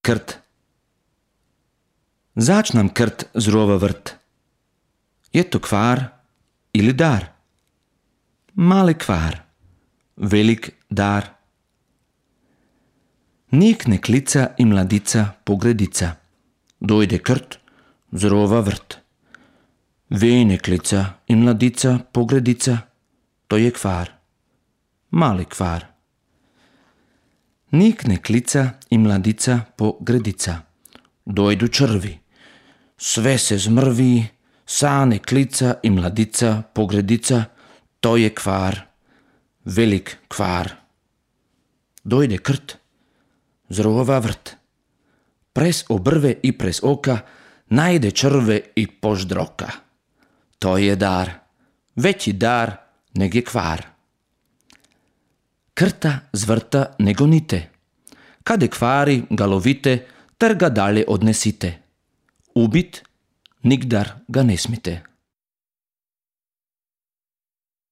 Krt. Zač nam krt zrova vrt. Je to kvar ili dar? Mali kvar, velik dar. Nik ne klica i mladica pogredica. Dojde krt, zrova vrt. Ve ne klica i mladica pogredica. To je kvar, mali kvar. Nik ne klica i mladica pogredica. Dojdu črvi. Sve se zmrvi, sa ne klica i mladica pogredica. To je kvar, velik kvar. Dojde krt, zrova vrt. Pres obrve i pres oka, najde črve i poždroka. To je dar, veći dar neg je kvar. Krta zvrta ne gonite. Kade kvari ga lovite, ter ga dalje odnesite. Ubit, nigdar ga ne smite.